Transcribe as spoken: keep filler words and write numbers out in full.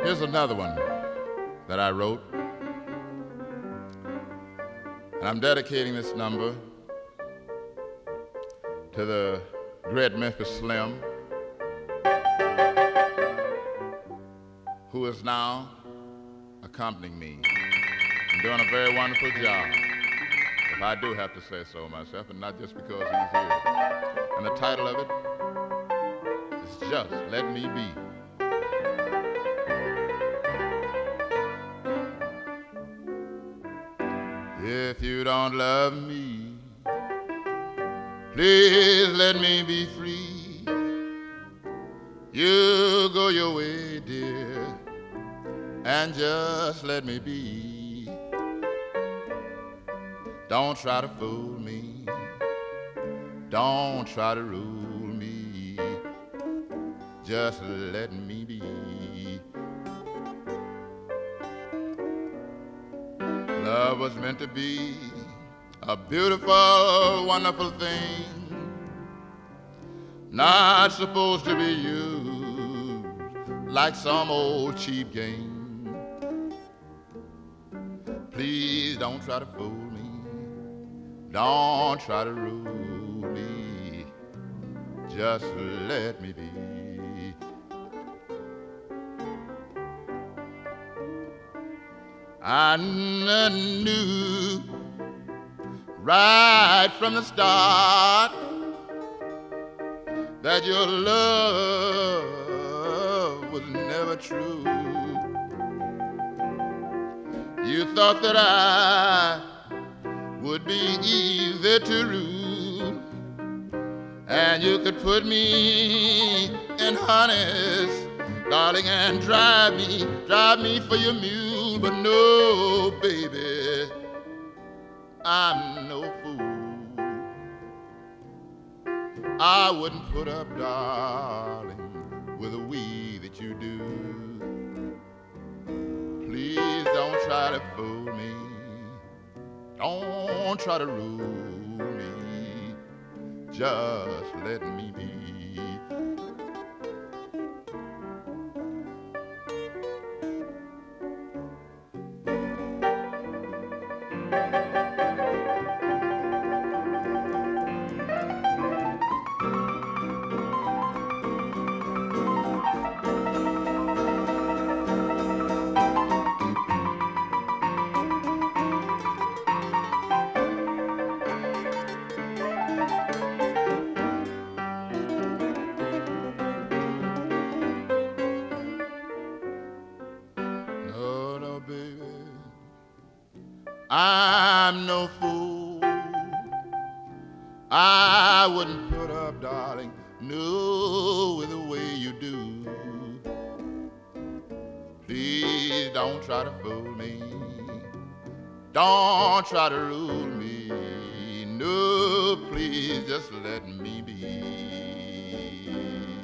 Here's another one that I wrote. And I'm dedicating this number to the great Memphis Slim, who is now accompanying me and doing a very wonderful job, if I do have to say so myself, and not just because he's here. And the title of it is Just Let Me Be. If you don't love me, please let me be free. You go your way, dear, and just let me be. Don't try to fool me. Don't try to rule me. Just let me be. Love was meant to be a beautiful, wonderful thing, not supposed to be used like some old cheap game. Please don't try to fool me. Don't try to rule me. Just let me be. I knew right from the start that your love was never true. You thought that I would be easy to rule, and you could put me in harness, darling, and drive me, drive me for your mule. But no, baby, I'm no fool. I wouldn't put up, darling, with a way that you do. Please don't try to fool me. Don't try to rule me. Just let me be. I'm no fool. I wouldn't put up, darling, no, with the way you do. Please don't try to fool me. Don't try to rule me. No, please just let me be.